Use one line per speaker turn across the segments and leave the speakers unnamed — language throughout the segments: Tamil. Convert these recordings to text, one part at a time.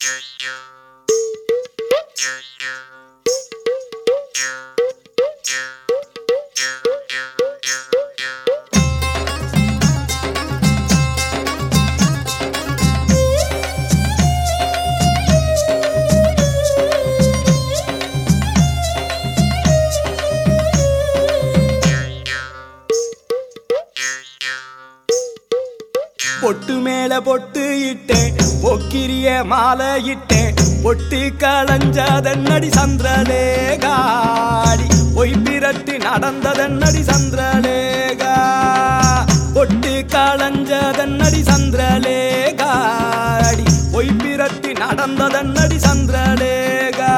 பொட்டு மேல பொட்டு இட்டேன், பொக்கிரிய மாலை இட்டேன், பொட்டு களைஞ்சதன்னடி சந்திரலேகாடி, பொய் பிரட்டு நடந்ததன்னடி சந்திரலேகா, பொட்டு களைஞ்சதன்னடி சந்திரலேகாடி, பொய் பிரட்டு நடந்ததன்னடி சந்திரலேகா.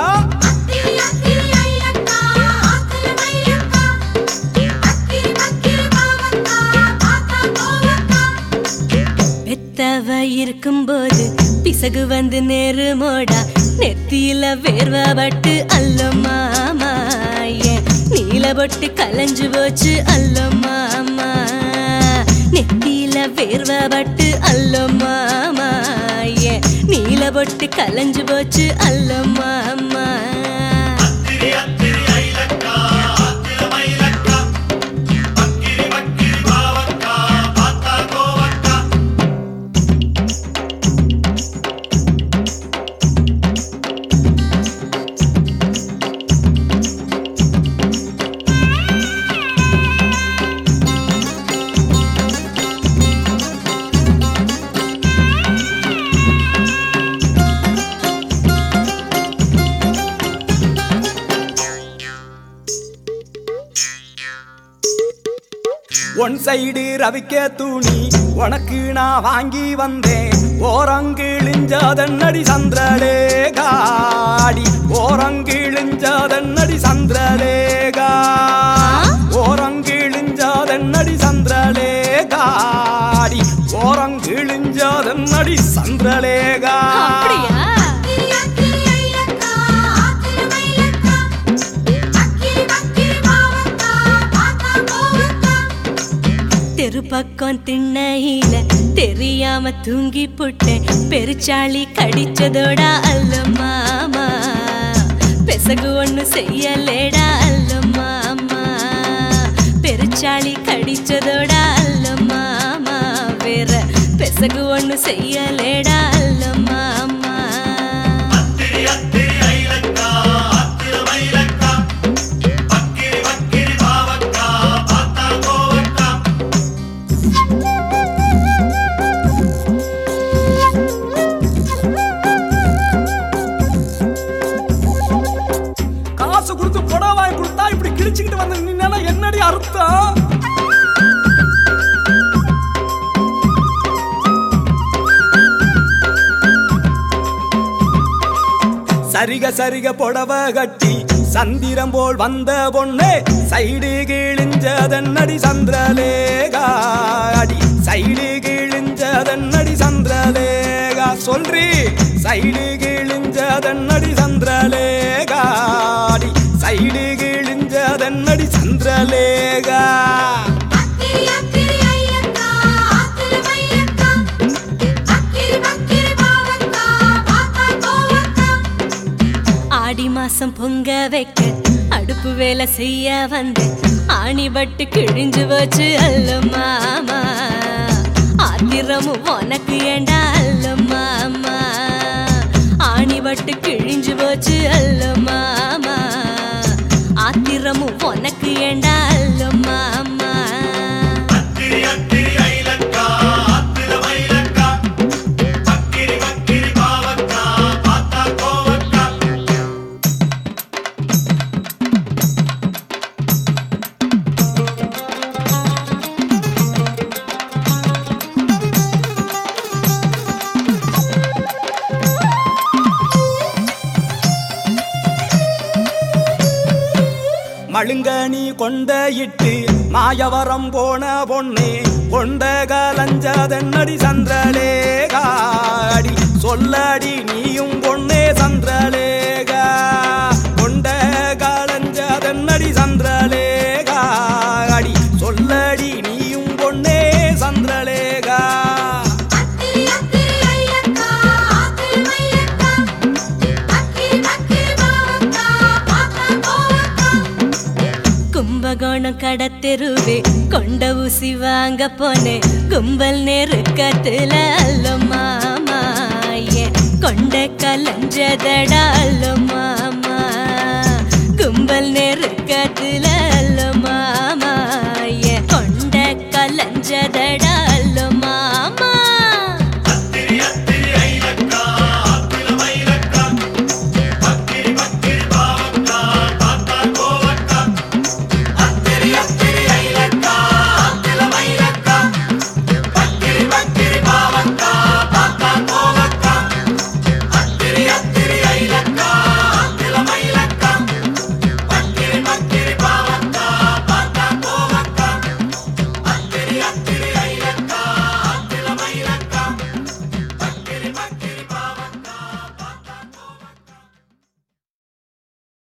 இருக்கும்போது பிசகு வந்து நேரு மோடா, நெத்தியில வேர்வ பட்டு அல்ல மாமா, நீல பொட்டு கலைஞ்சு போச்சு அல்ல மாமா, நெத்தியில வேர்வ பட்டு அல்ல மாமா, நீல பொட்டு கலைஞ்சு போச்சு அல்ல மாமா.
ஒன் சைடு ரவிக்க துணி உனக்கு நான் வாங்கி வந்தேன், ஓரங்கிழிஞ்சதன்னடி சந்திரலேகாடி, ஓரங்கிழிஞ்சதன்னடி சந்திரலேகா, ஓரங்கிழிஞ்சதன்னடி சந்திரலேகாடி, ஓரங்கிழிஞ்சதன்னடி சந்திரலேகா.
தெரு பக்கம் திண்ணையில தெரியாம தூங்கி புட்டேன், பெருச்சாளி கடிச்சதோடா அல்ல மாமா, பெசகு ஒண்ணு செய்யலேடா அல்ல மாமா, பெருச்சாளி கடிச்சதோடா அல்ல மாமா, வேற பெசகு ஒண்ணு செய்யலேடா அல்ல மாமா.
என்னடி அர்த்தம்? சரிக சரிக புடவ கட்டி சந்திரம் போல் வந்த பொண்ணே, சைடு கிழிஞ்சதன்னடி சந்திரலேகாடி, சைடு கிழிஞ்சதன்னடி சந்திரலேகா, சொல்றி சைடு கிழிஞ்சதன்னடி சந்திரலேகாடி, சைடு கிழிஞ்சதன்னடி சந்திரலேகா.
ஆடி மாசம் பொங்க வைக்க அடுப்பு வேலை செய்ய வந்தேன், ஆணி பட்டு கிழிஞ்சு போச்சு அல்ல மாமா, ஆத்திரமும் உனக்கு ஏண்டா அல்ல மாமா, ஆணி பட்டு கிழிஞ்சு போச்சு அல்ல மாமா, ஆத்திரமும் உனக்கு ஏண்டா அல்ல மாமா.
மழுங்கனி கொண்ட இட்டு மாயவரம் போன பொண்ணே, கொண்ட கலஞ்சதன்னடி சந்திரலேகாடி, சொல்லடி நீயும் பொண்ணே சந்திரலேகா, கொண்ட கலஞ்சதன்னடி சந்திரலேகாடி, சொல்லடி நீயும் பொண்ணே சந்திரலேகா.
கடத்தெருவே கொண்ட ஊசி வாங்க போனேன் கும்பல் நெருக்கத்துல அல்ல மாமா ஏன் கொண்ட கலஞ்சதடா அல்ல மாமா கும்பல் நெருக்கத்துல அல்ல மாமா